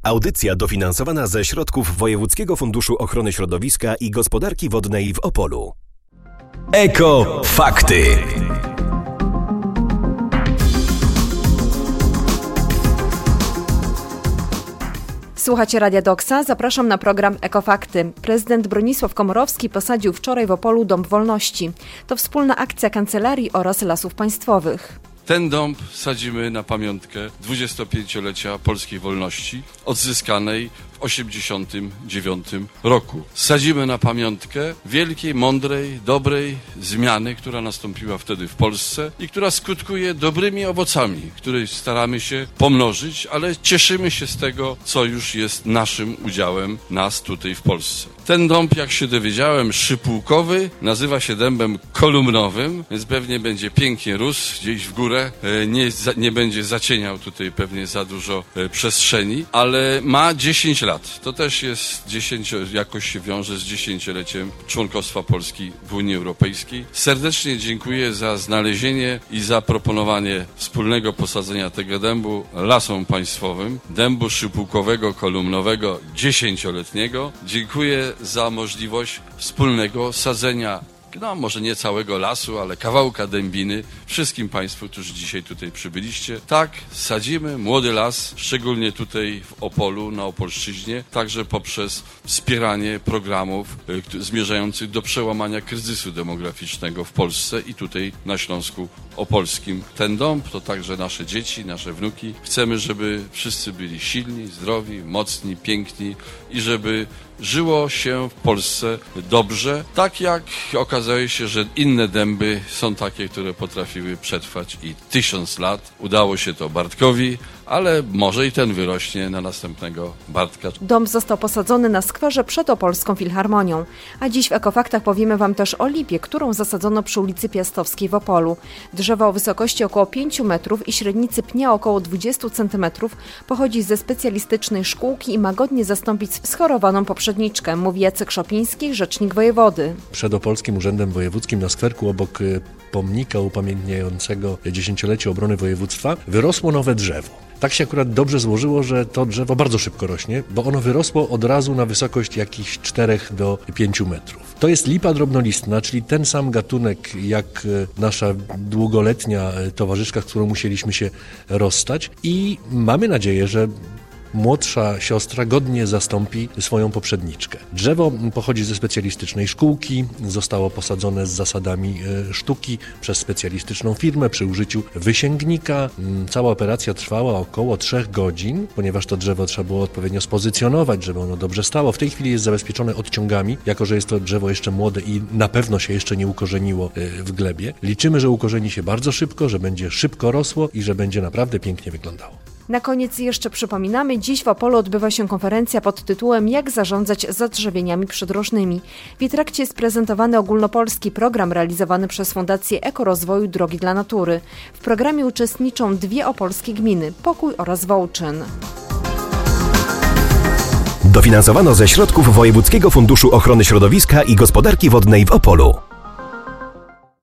Audycja dofinansowana ze środków Wojewódzkiego Funduszu Ochrony Środowiska i Gospodarki Wodnej w Opolu. Eko Fakty. Słuchacie Radia Doksa? Zapraszam na program Ekofakty. Prezydent Bronisław Komorowski posadził wczoraj w Opolu Dąb Wolności. To wspólna akcja Kancelarii oraz Lasów Państwowych. Ten dąb sadzimy na pamiątkę 25-lecia polskiej wolności odzyskanej w 1989 roku. Sadzimy na pamiątkę wielkiej, mądrej, dobrej zmiany, która nastąpiła wtedy w Polsce i która skutkuje dobrymi owocami, które staramy się pomnożyć, ale cieszymy się z tego, co już jest naszym udziałem, nas tutaj w Polsce. Ten dąb, jak się dowiedziałem, szypułkowy, nazywa się dębem kolumnowym, więc pewnie będzie pięknie rósł gdzieś w górę, nie będzie zacieniał tutaj pewnie za dużo przestrzeni, ale ma 10 lat. To też jest jakoś się wiąże z 10-leciem członkostwa Polski w Unii Europejskiej. Serdecznie dziękuję za znalezienie i zaproponowanie wspólnego posadzenia tego dębu Lasom Państwowym, dębu szypułkowego, kolumnowego, 10-letniego. Dziękuję za możliwość wspólnego sadzenia, może nie całego lasu, ale kawałka dębiny wszystkim Państwu, którzy dzisiaj tutaj przybyliście. Tak, sadzimy młody las, szczególnie tutaj w Opolu, na Opolszczyźnie, także poprzez wspieranie programów zmierzających do przełamania kryzysu demograficznego w Polsce i tutaj na Śląsku Opolskim. Ten dąb to także nasze dzieci, nasze wnuki. Chcemy, żeby wszyscy byli silni, zdrowi, mocni, piękni i żeby żyło się w Polsce dobrze, tak jak okazało się, że inne dęby są takie, które potrafiły przetrwać i 1000 lat. Udało się to Bartkowi, ale może i ten wyrośnie na następnego Bartka. Dąb został posadzony na skwerze przed Opolską Filharmonią. A dziś w Ekofaktach powiemy Wam też o lipie, którą zasadzono przy ulicy Piastowskiej w Opolu. Drzewo o wysokości około 5 metrów i średnicy pnia około 20 cm pochodzi ze specjalistycznej szkółki i ma godnie zastąpić schorowaną poprzedniczkę, mówi Jacek Szopiński, rzecznik wojewody. Przed Opolskim Urzędem Wojewódzkim na skwerku obok pomnika upamiętniającego 10-lecie obrony województwa wyrosło nowe drzewo. Tak się akurat dobrze złożyło, że to drzewo bardzo szybko rośnie, bo ono wyrosło od razu na wysokość jakichś 4 do 5 metrów. To jest lipa drobnolistna, czyli ten sam gatunek jak nasza długoletnia towarzyszka, z którą musieliśmy się rozstać i mamy nadzieję, że młodsza siostra godnie zastąpi swoją poprzedniczkę. Drzewo pochodzi ze specjalistycznej szkółki, zostało posadzone z zasadami sztuki przez specjalistyczną firmę przy użyciu wysięgnika. Cała operacja trwała około 3 godzin, ponieważ to drzewo trzeba było odpowiednio spozycjonować, żeby ono dobrze stało. W tej chwili jest zabezpieczone odciągami, jako że jest to drzewo jeszcze młode i na pewno się jeszcze nie ukorzeniło w glebie. Liczymy, że ukorzeni się bardzo szybko, że będzie szybko rosło i że będzie naprawdę pięknie wyglądało. Na koniec jeszcze przypominamy, dziś w Opolu odbywa się konferencja pod tytułem Jak zarządzać zadrzewieniami przydrożnymi. W jej trakcie jest prezentowany ogólnopolski program realizowany przez Fundację Ekorozwoju Drogi dla Natury. W programie uczestniczą 2 opolskie gminy, Pokój oraz Wołczyn. Dofinansowano ze środków Wojewódzkiego Funduszu Ochrony Środowiska i Gospodarki Wodnej w Opolu.